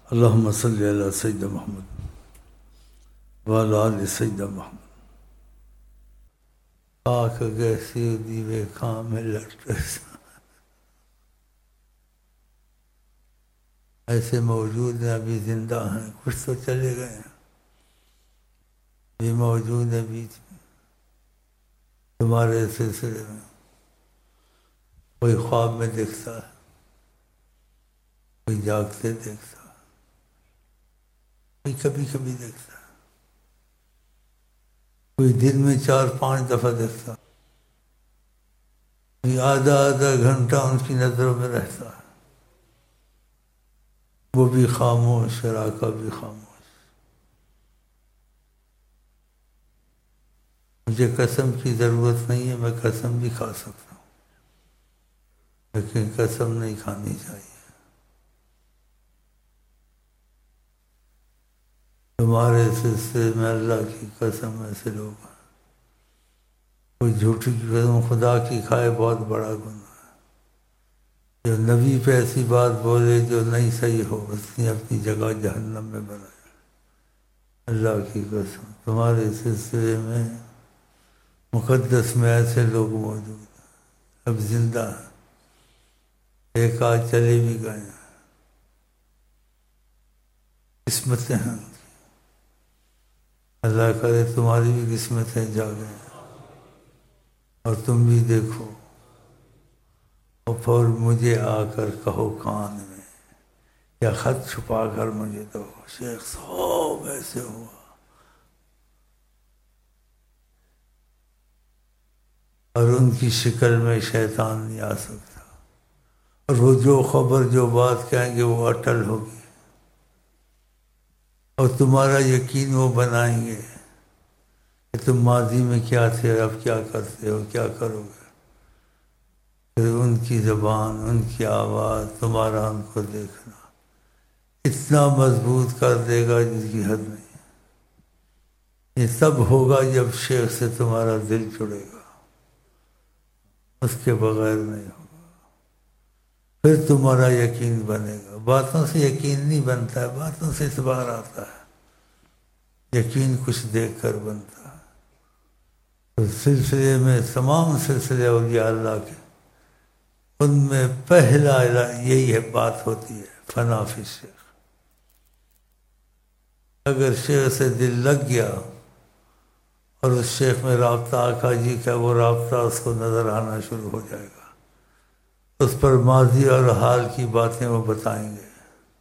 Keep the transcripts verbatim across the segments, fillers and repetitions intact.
اللہم صلی علی سیدنا محمد وعلی آل سیدنا محمد. آنکھ کیسی دیوے کھاں میں لٹکے ایسے موجود ہیں، ابھی زندہ ہیں، کچھ تو چلے گئے ہیں، بھی موجود ہیں بیچ میں تمہارے سلسلے میں. کوئی خواب میں دیکھتا ہے، کوئی جاگتے دیکھتا ہے، کوئی کبھی کبھی دیکھتا ہے، کوئی دن میں چار پانچ دفعہ دیکھتا ہے، کوئی آدھا آدھا گھنٹہ ان کی نظروں میں رہتا ہے. وہ بھی خاموش، شراکا بھی خاموش. مجھے قسم کی ضرورت نہیں ہے، میں قسم بھی کھا سکتا ہوں، لیکن قسم نہیں کھانی چاہیے. تمہارے سلسلے میں اللہ کی قسم ایسے لوگ ہیں، کوئی جھوٹی کی قسم خدا کی کھائے بہت بڑا گناہ ہے. جو نبی پہ ایسی بات بولے جو نہیں صحیح ہو، اس نے اپنی جگہ جہنم میں بنایا. اللہ کی قسم تمہارے سلسلے میں مقدس میں ایسے لوگ موجود ہیں، اب زندہ ہیں، ایک آج چلے بھی گئے ہیں. قسمتیں ہیں، اللہ کرے تمہاری بھی قسمتیں جاگیں اور تم بھی دیکھو، اور پھر مجھے آ کر کہو کان میں، یا خط چھپا کر مجھے دو، شیخ صاحب ایسے ہوا. اور ان کی شکل میں شیطان نہیں آ سکتا، اور وہ جو خبر جو بات کہیں گے وہ اٹل ہوگی، اور تمہارا یقین وہ بنائیں گے کہ تم ماضی میں کیا تھے، اب کیا کرتے ہو، کیا کرو گے. پھر ان کی زبان، ان کی آواز، تمہارا ان کو دیکھنا اتنا مضبوط کر دے گا جس کی حد نہیں. یہ تب ہوگا جب شیخ سے تمہارا دل جڑے گا، اس کے بغیر نہیں ہوگا. پھر تمہارا یقین بنے گا. باتوں سے یقین نہیں بنتا ہے، باتوں سے اعتبار آتا ہے، یقین کچھ دیکھ کر بنتا ہے. تو سلسلے میں تمام سلسلے اولیاء اللہ کے، ان میں پہلا یہی ہے بات ہوتی ہے، فنا فی الشیخ. اگر شیخ سے دل لگ گیا اور اس شیخ میں رابطہ آقا جی کا، وہ رابطہ اس کو نظر آنا شروع ہو جائے گا. اس پر ماضی اور حال کی باتیں وہ بتائیں گے،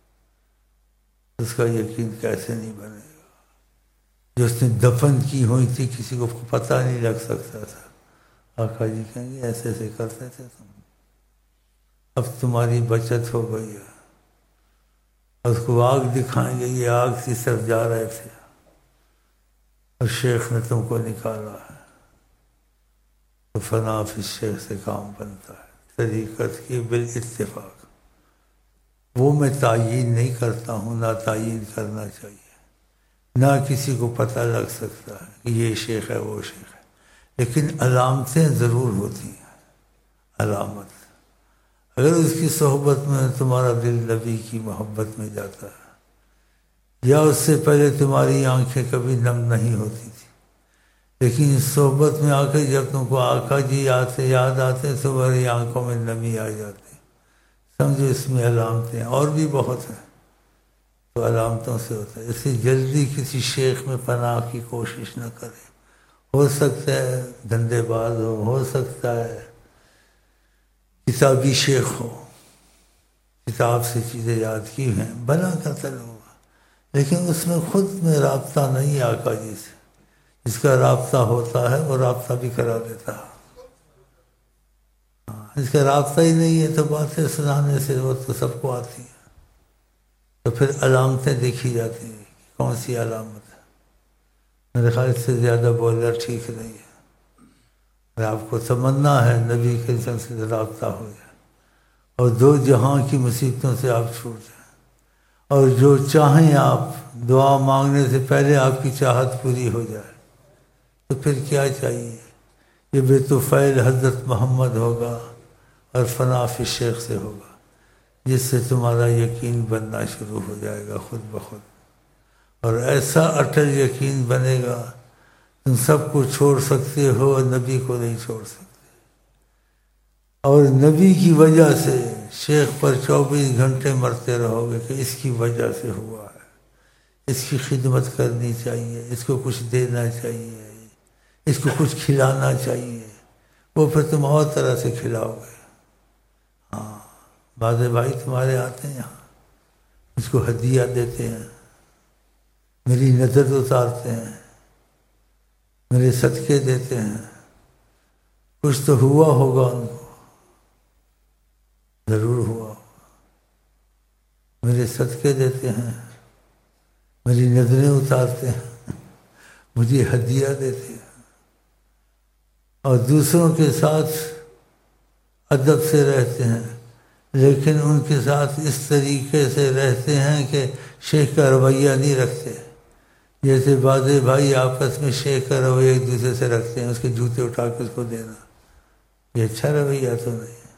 اس کا یقین کیسے نہیں بنے گا. جو اس نے دفن کی ہوئی تھی کسی کو پتہ نہیں لگ سکتا تھا، آقا جی کہیں گے ایسے ایسے کرتے تھے تم، اب تمہاری بچت ہو گئی ہے. اس کو آگ دکھائیں گے، یہ آگ کی طرف جا رہے تھے اور شیخ نے تم کو نکالا ہے. تو فنا فی الشیخ سے کام بنتا ہے، طریقت کی بالاتفاق. وہ میں تعیین نہیں کرتا ہوں، نہ تعیین کرنا چاہیے، نہ کسی کو پتہ لگ سکتا ہے کہ یہ شیخ ہے وہ شیخ ہے. لیکن علامتیں ضرور ہوتی ہیں. علامت اگر اس کی صحبت میں تمہارا دل نبی کی محبت میں جاتا ہے، یا اس سے پہلے تمہاری آنکھیں کبھی نم نہیں ہوتی تھی، لیکن اس صحبت میں آ کے جب تم کو آقا جی آتے یاد آتے تو تمہاری آنکھوں میں نمی آ جاتی، سمجھو اس میں علامتیں اور بھی بہت ہیں. تو علامتوں سے ہوتا ہے. اس لیے جلدی کسی شیخ میں پناہ کی کوشش نہ کرے. ہو سکتا ہے دھندے باز ہو، ہو سکتا ہے کتابی شیخ ہو، کتاب سے چیزیں یاد کی ہیں، بنا کرتا ہوگا، لیکن اس میں خود میں رابطہ نہیں ہے آقا جی سے. جس کا رابطہ ہوتا ہے وہ رابطہ بھی کرا دیتا ہے. اس کا رابطہ ہی نہیں ہے تو باتیں سنانے سے وہ تو سب کو آتی ہیں. تو پھر علامتیں دیکھی جاتی ہیں، کون سی علامت ہے. میرے خیال سے زیادہ بولنا ٹھیک نہیں ہے. اگر آپ کو تمنا ہے نبی کے جن سے رابطہ ہو جائے اور دو جہاں کی مصیبتوں سے آپ چھوٹ جائیں، اور جو چاہیں آپ دعا مانگنے سے پہلے آپ کی چاہت پوری ہو جائے، تو پھر کیا چاہیے. یہ بے طفیل حضرت محمد ہوگا اور فنا فی الشیخ سے ہوگا. جس سے تمہارا یقین بننا شروع ہو جائے گا خود بخود، اور ایسا اٹل یقین بنے گا تم سب کو چھوڑ سکتے ہو اور نبی کو نہیں چھوڑ سکتے، اور نبی کی وجہ سے شیخ پر چوبیس گھنٹے مرتے رہو گے کہ اس کی وجہ سے ہوا ہے، اس کی خدمت کرنی چاہیے، اس کو کچھ دینا چاہیے، اس کو کچھ کھلانا چاہیے، وہ پھر تم اور طرح سے کھلاؤ گے۔ ہاں، بعض بھائی تمہارے آتے ہیں یہاں، اس کو ہدیہ دیتے ہیں، میری نظر اتارتے ہیں، میرے صدقے دیتے ہیں، کچھ تو ہوا ہوگا ان کو، ضرور ہوا ہوگا، میرے صدقے دیتے ہیں، میری نظریں اتارتے ہیں، مجھے ہدیہ دیتے ہیں، اور دوسروں کے ساتھ ادب سے رہتے ہیں، لیکن ان کے ساتھ اس طریقے سے رہتے ہیں کہ شیخ کا رویہ نہیں رکھتے، جیسے بعض بھائی آپس میں شیخ کا رویہ ایک دوسرے سے رکھتے ہیں، اس کے جوتے اٹھا کے اس کو دینا، یہ اچھا رویہ تو نہیں ہے۔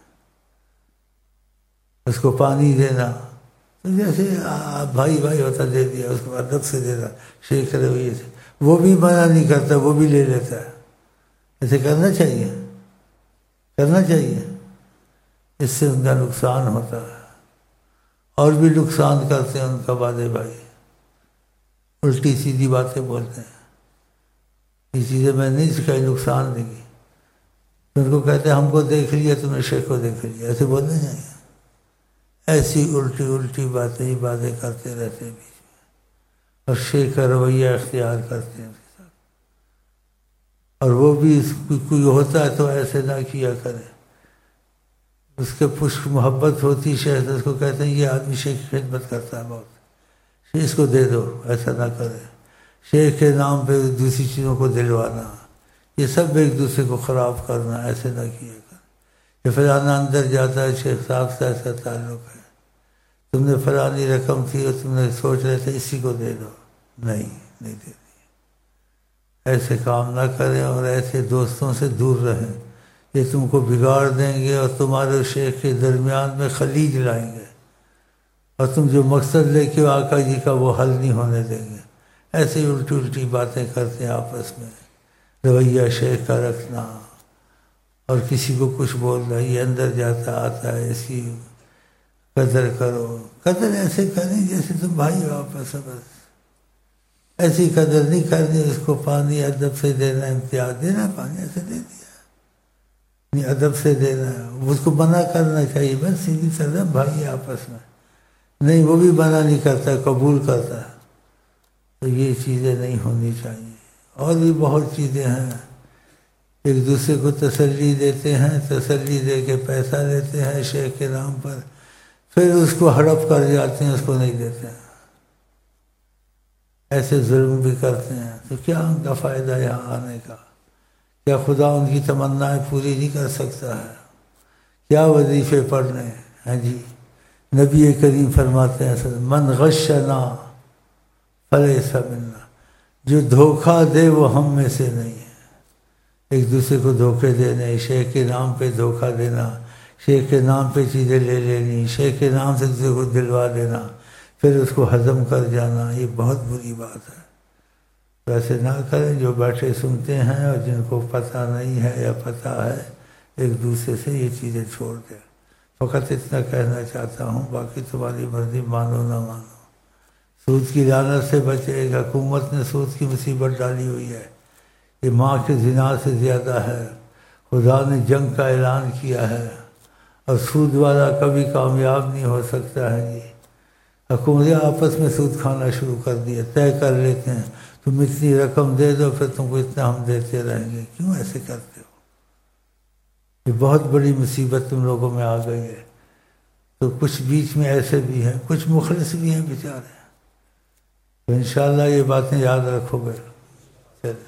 اس کو پانی دینا تو جیسے بھائی بھائی ہوتا دے دیا، اس کو ادب سے دینا، شیخ کا رویہ سے، وہ بھی منع نہیں کرتا، وہ بھی لے لیتا ہے، ایسے کرنا چاہیے، کرنا چاہیے، اس سے ان کا نقصان ہوتا ہے، اور بھی نقصان کرتے ہیں ان کا بعض بھائی، الٹی سیدھی باتیں بولتے ہیں، یہ چیزیں میں نہیں سکھائی، نقصان دیں گی، ان کو کہتے ہیں ہم کو دیکھ لیا تم نے شیخ کو دیکھ لیا، ایسے بولنے چاہیے، ایسی الٹی الٹی باتیں ہی باتیں کرتے رہتے ہیں بیچ میں، اور شیخ کا رویہ اختیار کرتے ہیں اس کے ساتھ، اور وہ بھی کوئی ہوتا ہے تو ایسے نہ کیا کرے، اس کے پشک محبت ہوتی شیخ سے، اس کو کہتے ہیں یہ آدمی شیخ کی خدمت کرتا ہے بہت، اس کو دے دو، ایسا نہ کرے، شیخ کے نام پہ دوسری چیزوں کو دلوانا، یہ سب ایک دوسرے کو خراب کرنا، ایسے نہ کیا کر، یہ فلانا اندر جاتا ہے شیخ صاحب سے ایسا تعلق ہے، تم نے فلانی رقم تھی اور تم نے سوچ رہے تھے اسی کو دے دو، نہیں نہیں دے دی، ایسے کام نہ کریں، اور ایسے دوستوں سے دور رہیں، یہ تم کو بگاڑ دیں گے اور تمہارے شیخ کے درمیان میں خلیج لائیں گے، اور تم جو مقصد لے کے آقا جی کا وہ حل نہیں ہونے دیں گے، ایسے الٹی الٹی باتیں کرتے ہیں آپس میں، رویہ شیخ کا رکھنا، اور کسی کو کچھ بولنا، یہ اندر جاتا آتا ہے، اس کی قدر کرو، قدر ایسے کریں جیسے تم بھائی ہو آپس میں، بس ایسی قدر نہیں کرنی، اس کو پانی ادب سے دینا، امتیاز دینا، پانی ایسے دے دیا، نہیں ادب سے دینا، اس کو منع کرنا چاہیے، بس سیدھی طرح بھائی آپس میں، نہیں وہ بھی منع نہیں کرتا، قبول کرتا ہے، تو یہ چیزیں نہیں ہونی چاہیے۔ اور بھی بہت چیزیں ہیں، ایک دوسرے کو تسلی دیتے ہیں، تسلی دے کے پیسہ لیتے ہیں شیخ کے نام پر، پھر اس کو ہڑپ کر جاتے ہیں، اس کو نہیں دیتے ہیں، ایسے ظلم بھی کرتے ہیں، تو کیا ان کا فائدہ یہاں آنے کا؟ کیا خدا ان کی تمنائیں پوری نہیں کر سکتا ہے؟ کیا وظیفے پڑھنے ہیں جی؟ نبی کریم فرماتے ہیں من غشنا فلیس منا، جو دھوکہ دے وہ ہم میں سے نہیں ہے۔ ایک دوسرے کو دھوکے دینے، شیخ کے نام پہ دھوکہ دینا، شیخ کے نام پہ چیزیں لے لینی، شیخ کے نام سے دوسرے کو دلوا دینا، پھر اس کو ہضم کر جانا، یہ بہت بری بات ہے۔ ویسے نہ کریں، جو بیٹھے سنتے ہیں اور جن کو پتہ نہیں ہے یا پتہ ہے، ایک دوسرے سے یہ چیزیں چھوڑ دیں۔ فقط اتنا کہنا چاہتا ہوں، باقی تمہاری مرضی، مانو نہ مانو۔ سود کی لعنت سے بچے، حکومت نے سود کی مصیبت ڈالی ہوئی ہے، یہ ماں کے زنا سے زیادہ ہے۔ خدا نے جنگ کا اعلان کیا ہے، اور سود والا کبھی کامیاب نہیں ہو سکتا ہے جی۔ حکومتیں آپس میں سود کھانا شروع کر دیا، طے کر لیتے ہیں تم اتنی رقم دے دو، پھر تم کو اتنا ہم دیتے رہیں گے۔ کیوں ایسے کرتے ہو؟ یہ بہت بڑی مصیبت تم لوگوں میں آ گئی ہے۔ تو کچھ بیچ میں ایسے بھی ہیں، کچھ مخلص بھی ہیں بیچارے، تو انشاءاللہ یہ باتیں یاد رکھو گے۔ چلے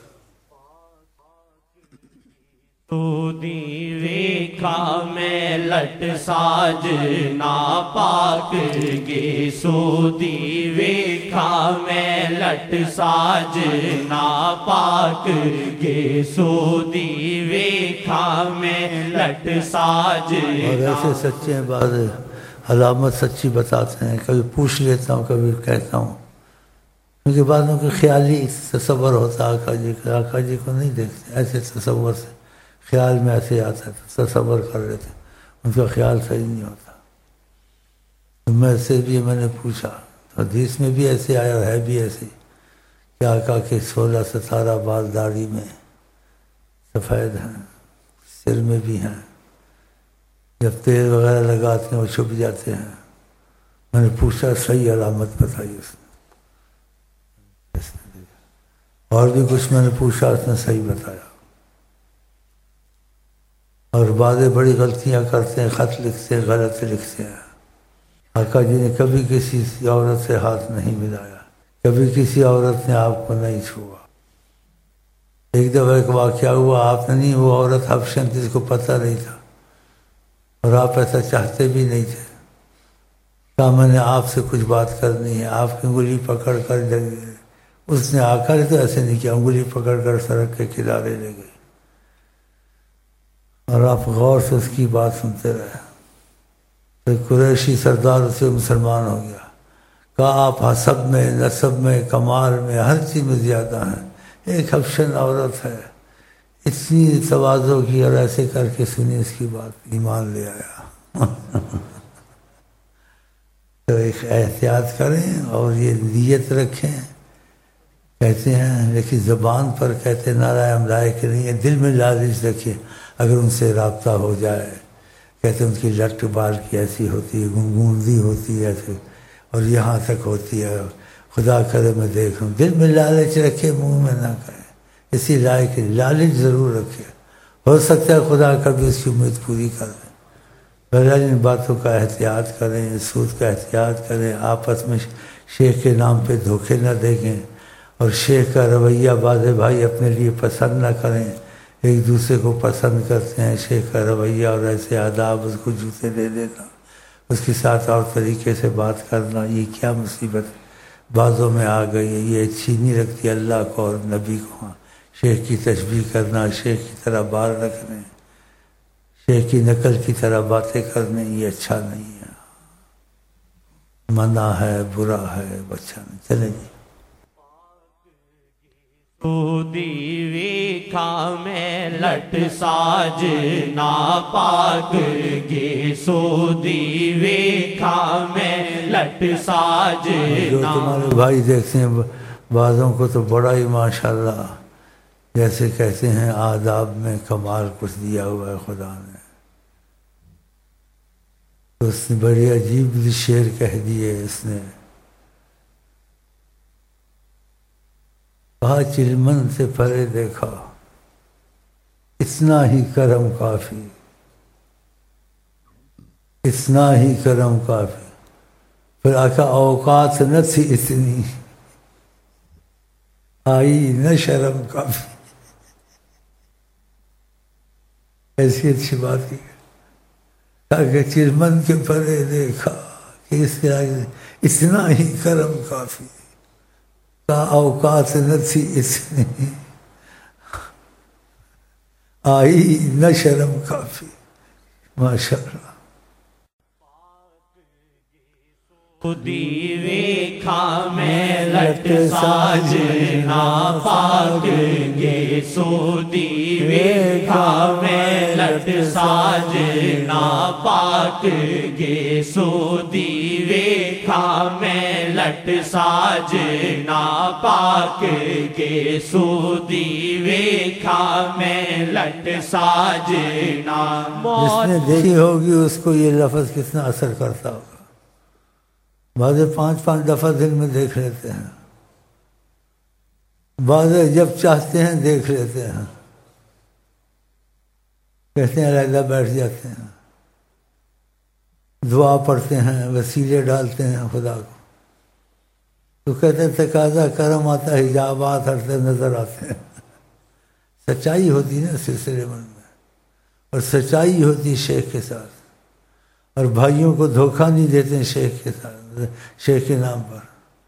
تو دیویکھا میں لٹ ساج ناپاک گے، سو دیویکھا میں لٹ ساج ناپاک گے، سو دیویکھا میں لٹ ساج۔ اور ایسے سچے ہیں بعض علامت سچی بتاتے ہیں، کبھی پوچھ لیتا ہوں کبھی کہتا ہوں، کیونکہ بعضوں کے خیالی تصور ہوتا ہے آقا جی کا، آقا جی کو نہیں دیکھتے ایسے تصور سے، خیال میں ایسے آتا ہے تصور کر لیتے، ان کا خیال صحیح نہیں ہوتا۔ تو میں سے بھی میں نے پوچھا، حدیث میں بھی ایسے آیا ہے بھی ایسے کہ آقا کے سولہ ستارہ بال داڑھی میں سفید ہیں، سر میں بھی ہیں، جب تیل وغیرہ لگاتے ہیں وہ چھپ جاتے ہیں۔ میں نے پوچھا صحیح علامت بتائی اس نے، اور بھی کچھ میں نے پوچھا اس نے صحیح بتایا۔ اور بعضیں بڑی غلطیاں کرتے ہیں، خط لکھتے ہیں غلط لکھتے ہیں۔ آقا جی نے کبھی کسی عورت سے ہاتھ نہیں ملایا، کبھی کسی عورت نے آپ کو نہیں چھوا۔ ایک دفعہ ایک واقعہ ہوا، آپ نے نہیں، وہ عورت حبشن جس کو پتہ نہیں تھا اور آپ ایسا چاہتے بھی نہیں تھے، کہا میں نے آپ سے کچھ بات کرنی ہے، آپ کی انگلی پکڑ کر لے گئے۔ اس نے آ کر تو ایسے نہیں کیا، انگلی پکڑ کر سڑک کے کنارے لے گئی، اور آپ غور سے اس کی بات سنتے رہے۔ تو قریشی سردار اسے مسلمان ہو گیا، کہا آپ حسب میں، نسب میں، کمال میں، ہر چیز میں زیادہ ہیں، ایک حبشن عورت ہے، اتنی تواضع کی اور ایسے کر کے سنی اس کی بات، ایمان لے آیا۔ تو ایک احتیاط کریں اور یہ نیت رکھیں، کہتے ہیں لیکن زبان پر کہتے نعرہ ہم لائق نہیں ہے، دل میں لالچ رکھیے، اگر ان سے رابطہ ہو جائے، کہتے ان کی لٹ بال کی ایسی ہوتی ہے، گنگوندی ہوتی ہے ایسے، اور یہاں تک ہوتی ہے، خدا کرے میں دیکھ لوں، دل میں لالچ رکھے، منہ میں نہ کہے، اسی لائق لالچ ضرور رکھے، ہو سکتا ہے خدا کبھی اس کی امید پوری کر دے۔ بہرحال ان باتوں کا احتیاط کریں، سود کا احتیاط کریں، آپس میں شیخ کے نام پہ دھوکے نہ دیکھیں، اور شیخ کا رویہ بعض بھائی اپنے لیے پسند نہ کریں، ایک دوسرے کو پسند کرتے ہیں، شیخ کا رویہ اور ایسے آداب، اس کو جوتے دے دینا، اس کے ساتھ اور طریقے سے بات کرنا، یہ کیا مصیبت بعضوں میں آ گئی ہے، یہ اچھی نہیں رکھتی اللہ کو اور نبی کو۔ شیخ کی تشبیہ کرنا، شیخ کی طرح بال رکھنے، شیخ کی نقل کی طرح باتیں کرنے، یہ اچھا نہیں ہے، منع ہے، برا ہے، اچھا نہیں۔ چلیں جی، سودی ویکھا میں لٹ ساج ناپاک گے، سودی ویکھا میں لٹ ساج جو تمہارے بھائی دیکھتے ہیں بعضوں کو تو بڑا ہی ماشاءاللہ جیسے کہتے ہیں آداب میں کمال کچھ دیا ہوا ہے خدا نے، تو اس نے بڑی عجیب شعر کہہ دیے، اس نے کہا چلمن سے پرے دیکھا اتنا ہی کرم کافی، اتنا ہی کرم کافی، پھر آقا اوقات نہ تھی اتنی، آئی نہ شرم کافی۔ ایسی اچھی بات کی کہ چلمن کے پرے دیکھا کہ اس کے آگے اتنا ہی کرم کافی، کا اوقات نہ تھی اتنی، آئی نہ شرم کافی۔ ماشاء اللہ۔ خودی ویکھا میں لٹ ساج ناپاک گے، سودی ویکھا میں لٹ ساج ناپاک گے، سودی ویکھا میں لٹ ساج ناپاک گے، سودی ویکھا میں لٹ ساج ناپاک۔ جس نے دیکھی ہوگی اس کو یہ لفظ کتنا اثر کرتا ہوگا، بعض پانچ پانچ دفعہ دن میں دیکھ لیتے ہیں، بعض جب چاہتے ہیں دیکھ لیتے ہیں، کہتے ہیں علیحدہ بیٹھ جاتے ہیں، دعا پڑھتے ہیں، وسیلے ڈالتے ہیں خدا کو، تو کہتے ہیں تقاضا کرم آتا ہے، حجابات ہٹتے نظر آتے ہیں۔ سچائی ہوتی ہے نا سلسلے من میں، اور سچائی ہوتی شیخ کے ساتھ، اور بھائیوں کو دھوکہ نہیں دیتے ہیں شیخ کے ساتھ، شیخ کے نام پر،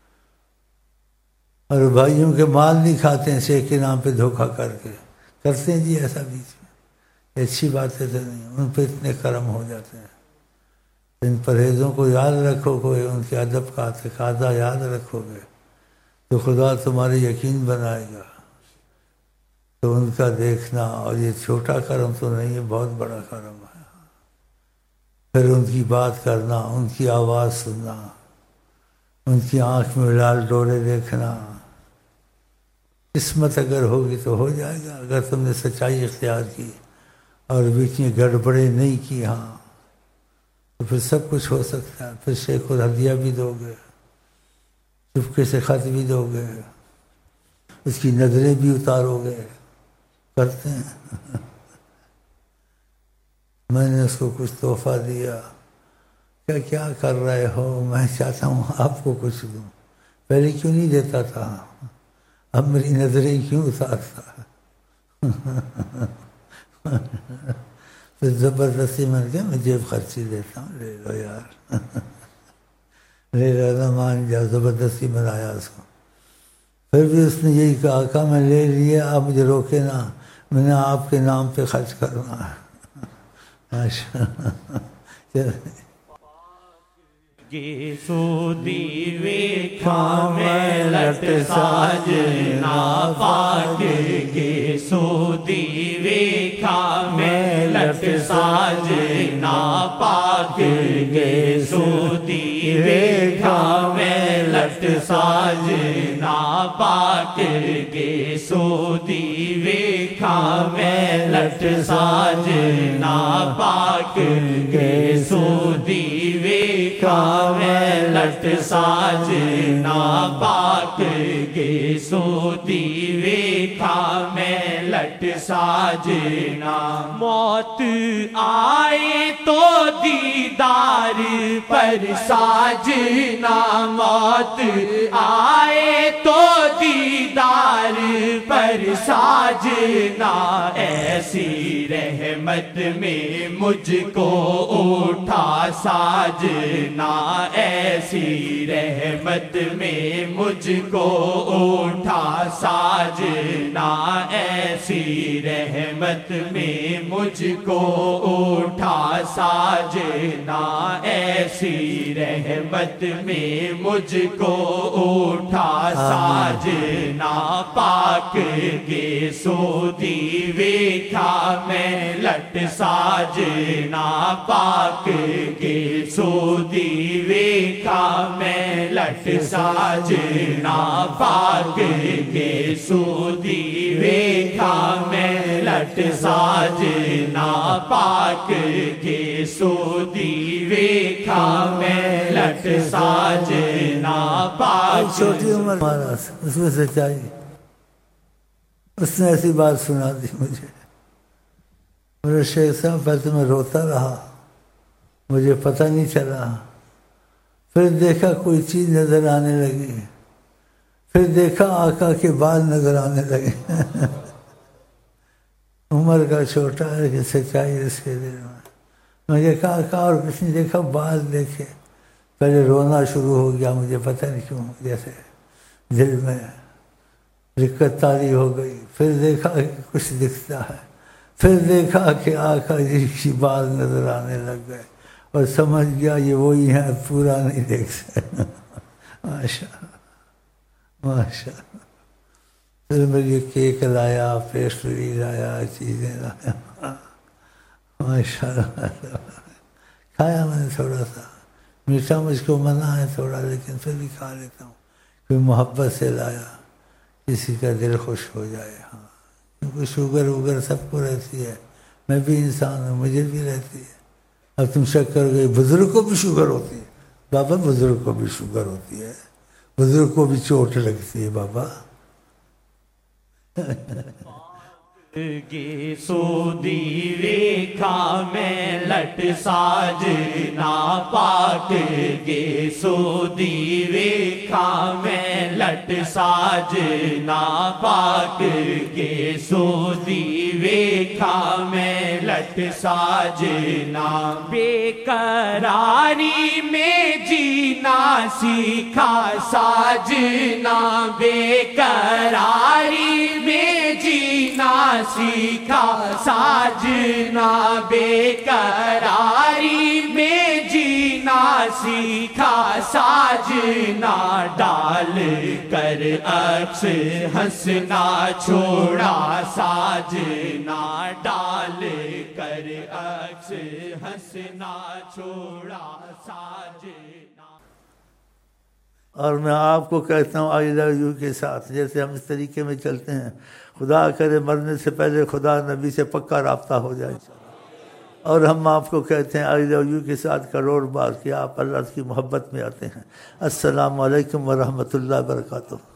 اور بھائیوں کے مال نہیں کھاتے ہیں شیخ کے نام پہ دھوکہ کر کے، کرتے ہیں جی ایسا بیچ میں، اچھی باتیں تو نہیں، ان پہ اتنے کرم ہو جاتے ہیں۔ ان پرہیزوں کو یاد رکھو گے، ان کے ادب کا تقاضا یاد رکھو گے تو خدا تمہارے یقین بنائے گا۔ تو ان کا دیکھنا، اور یہ چھوٹا کرم تو نہیں ہے، بہت بڑا کرم ہے۔ پھر ان کی بات کرنا، ان کی آواز سننا، ان کی آنکھ میں لال ڈورے دیکھنا، قسمت اگر ہوگی تو ہو جائے گا۔ اگر تم نے سچائی اختیار کی اور بیچ میں گڑبڑیں نہیں کی ہاں تو پھر سب کچھ ہو سکتا ہے۔ پھر شیخ الہدیہ بھی دو گے، چپکے سے خط بھی دو گے، اس کی نظریں بھی اتارو گے، کرتے ہیں۔ میں نے اس کو کچھ تحفہ دیا، کیا کیا کر رہے ہو؟ میں چاہتا ہوں آپ کو کچھ دوں، پہلے کیوں نہیں دیتا تھا، اب میری نظریں کیوں اتارتا؟ پھر زبردستی میں نے کہا میں جیب خرچی دیتا ہوں، لے لو یار، لے لو نہ مان جاؤ، زبردستی بنایا اس کو۔ پھر بھی اس نے یہی کہا کہ میں لے لیا، آپ مجھے روکے نہ، میں نے آپ کے نام پہ خرچ کرنا ہے۔ گے سودی ویکھا میں لٹ ساجنا پاک گے سودی ویکھا میں لٹ ساجنا پاک گے سودی ویکھا میں لٹ ساجنا پاک گے سودی ویکھا میں لٹ ساجنا پاک گے سودی ویکھا میں لٹ ساجنا پاک گے سودی ویکھا میں لٹ ساجنا۔ موت آئے تو دیدار پر ساجنا، موت آئے تو دیدار پر ساجنا، ایسی رحمت میں مجھ کو اٹھا ساجنا، ایسی رحمت میں مجھ کو اٹھا ساجنا، ایسی رحمت میں مجھ کو اٹھا ساجنا، ایسی رحمت میں مجھ کو اٹھا ساجنا۔ پاک گے سودی ویکھا میں لٹ ساجنا، پاک گے سودی ویکھا میں لٹ ساجنا، پاک گے سودی ویکھا میں لٹ ساجنا، پاک گے سودی ویکھا میں لٹ ساجنا، پاک۔ چھوٹی عمر ہمارا اس میں سچائی، اس نے ایسی بات سنا دی مجھے، میرے شیخ صاحب پہلے میں روتا رہا، مجھے پتہ نہیں چلا، پھر دیکھا کوئی چیز نظر آنے لگی، پھر دیکھا آقا کے بال نظر آنے لگے۔ عمر کا چھوٹا ہے کہ سچائی اس کے دل میں۔ مجھے کہا آقا اور کچھ نہیں دیکھا، بال دیکھے، پہلے رونا شروع ہو گیا، مجھے پتہ نہیں کیوں، جیسے دل میں دقت تاری ہو گئی۔ پھر دیکھا کہ کچھ دکھتا ہے، پھر دیکھا کہ آقا جی کی بال نظر آنے لگ گئے، اور سمجھ گیا یہ وہی ہیں، پورا نہیں دیکھ سکتا۔ ماشاء اللہ ماشاء اللہ۔ پھر مجھے کیک لایا، پیسٹری لایا، چیزیں لایا، ماشاء اللہ کھایا میں نے تھوڑا سا، میٹھا مجھ کو منع ہے تھوڑا، لیکن پھر بھی کھا لیتا ہوں، کوئی محبت سے لایا، کسی کا دل خوش ہو جائے۔ ہاں کیونکہ شوگر وگر سب کو رہتی ہے، میں بھی انسان ہوں، مجھے بھی رہتی ہے۔ اب تم شک کر گئی بزرگ کو بھی شوگر ہوتی ہے، بابا بزرگ کو بھی شوگر ہوتی ہے، بزرگ کو بھی چوٹ لگتی ہے بابا۔ گے سودی ویکھا میں لٹ ساجنا، پاک گے سودی ویکھا میں لٹ ساجنا، پاک گے سودی ویکھا میں لٹ ساجنا۔ بے قراری میں جینا سیکھا ساجنا، بے قراری میں جینا سیکھا ساجنا، بے قراری میں جینا سیکھا ساجنا ڈال کر عکس ہنسنا چھوڑا ساجنا ڈال کر عکس ہنسنا چھوڑا ساجنا۔ اور میں آپ کو کہتا ہوں آئی لو یو کے ساتھ، جیسے ہم اس طریقے میں چلتے ہیں، خدا کرے مرنے سے پہلے خدا نبی سے پکا رابطہ ہو جائے، اور ہم آپ کو کہتے ہیں آئی لو یو کے ساتھ کروڑ بار کہ آپ اللہ کی محبت میں آتے ہیں۔ السلام علیکم ورحمۃ اللہ وبرکاتہ۔